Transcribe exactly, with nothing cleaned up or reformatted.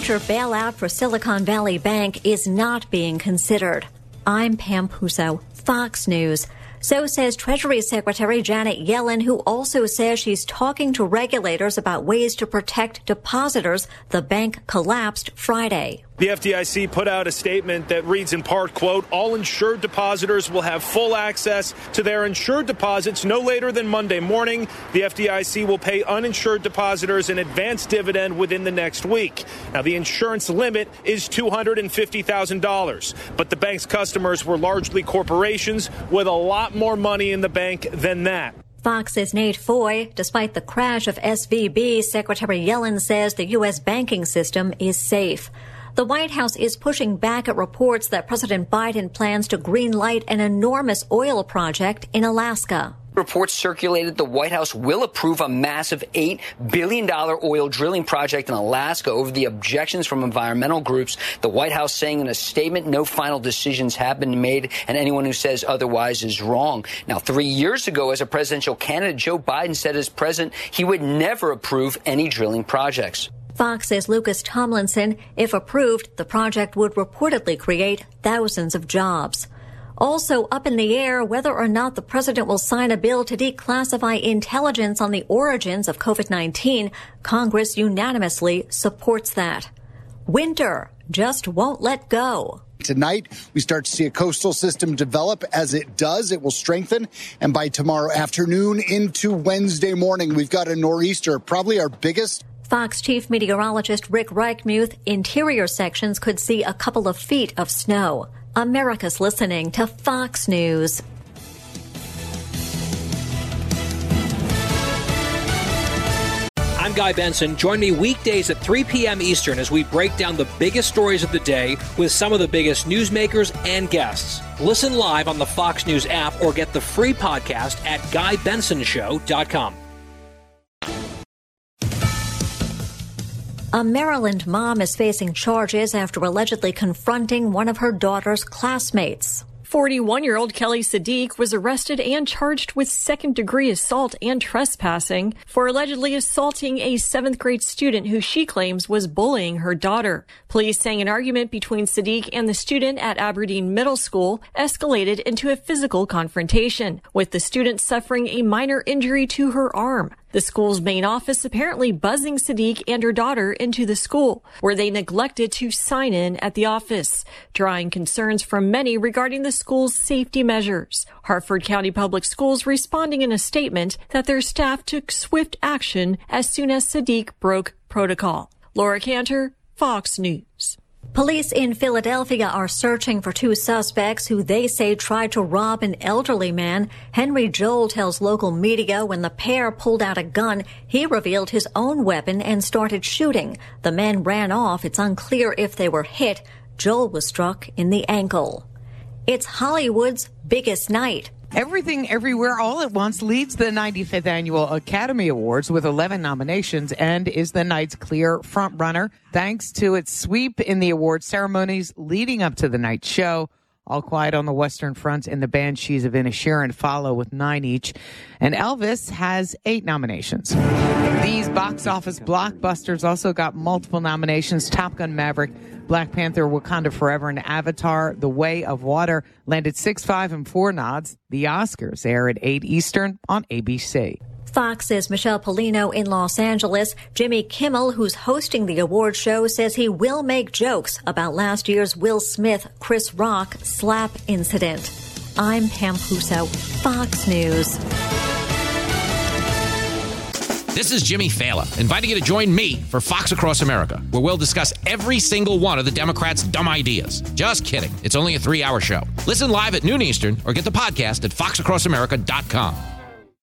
major bailout for Silicon Valley Bank is not being considered. I'm Pam Puso, Fox News. So says Treasury Secretary Janet Yellen, who also says she's talking to regulators about ways to protect depositors. The bank collapsed Friday. The F D I C put out a statement that reads in part, quote, all insured depositors will have full access to their insured deposits no later than Monday morning. The F D I C will pay uninsured depositors an advance dividend within the next week. Now, the insurance limit is two hundred fifty thousand dollars, but the bank's customers were largely corporations with a lot more money in the bank than that. Fox's Nate Foy. Despite the crash of S V B, Secretary Yellen says the U S banking system is safe. The White House is pushing back at reports that President Biden plans to greenlight an enormous oil project in Alaska. Reports circulated the White House will approve a massive eight billion dollars oil drilling project in Alaska over the objections from environmental groups. The White House saying in a statement, no final decisions have been made, and anyone who says otherwise is wrong. Now, three years ago, as a presidential candidate, Joe Biden said as president he would never approve any drilling projects. Fox says Lucas Tomlinson, if approved, the project would reportedly create thousands of jobs. Also up in the air whether or not the president will sign a bill to declassify intelligence on the origins of COVID nineteen. Congress unanimously supports that. Winter just won't let go. Tonight, we start to see a coastal system develop. As it does, it will strengthen. And by tomorrow afternoon into Wednesday morning, we've got a nor'easter, probably our biggest. Fox Chief Meteorologist Rick Reichmuth, interior sections could see a couple of feet of snow. America's listening to Fox News. I'm Guy Benson. Join me weekdays at three p.m. Eastern as we break down the biggest stories of the day with some of the biggest newsmakers and guests. Listen live on the Fox News app or get the free podcast at guy benson show dot com. A Maryland mom is facing charges after allegedly confronting one of her daughter's classmates. forty-one-year-old Kelly Sadiq was arrested and charged with second-degree assault and trespassing for allegedly assaulting a seventh-grade student who she claims was bullying her daughter. Police saying an argument between Sadiq and the student at Aberdeen Middle School escalated into a physical confrontation, with the student suffering a minor injury to her arm. The school's main office apparently buzzing Sadiq and her daughter into the school, where they neglected to sign in at the office, drawing concerns from many regarding the school's safety measures. Harford County Public Schools responding in a statement that their staff took swift action as soon as Sadiq broke protocol. Laura Cantor, Fox News. Police in Philadelphia are searching for two suspects who they say tried to rob an elderly man. Henry Joel tells local media when the pair pulled out a gun, he revealed his own weapon and started shooting. The men ran off. It's unclear if they were hit. Joel was struck in the ankle. It's Hollywood's biggest night. Everything Everywhere All at Once leads the ninety-fifth Annual Academy Awards with eleven nominations and is the night's clear frontrunner thanks to its sweep in the award ceremonies leading up to the night show. All Quiet on the Western Front and the Banshees of Inisherin follow with nine each. And Elvis has eight nominations. These box office blockbusters also got multiple nominations. Top Gun Maverick, Black Panther, Wakanda Forever, and Avatar, The Way of Water landed six, five, and four nods. The Oscars air at eight Eastern on A B C. Fox's Michelle Polino in Los Angeles. Jimmy Kimmel, who's hosting the award show, says he will make jokes about last year's Will Smith, Chris Rock slap incident. I'm Pam Puso, Fox News. This is Jimmy Fallon, inviting you to join me for Fox Across America, where we'll discuss every single one of the Democrats' dumb ideas. Just kidding. It's only a three-hour show. Listen live at noon Eastern or get the podcast at fox across america dot com.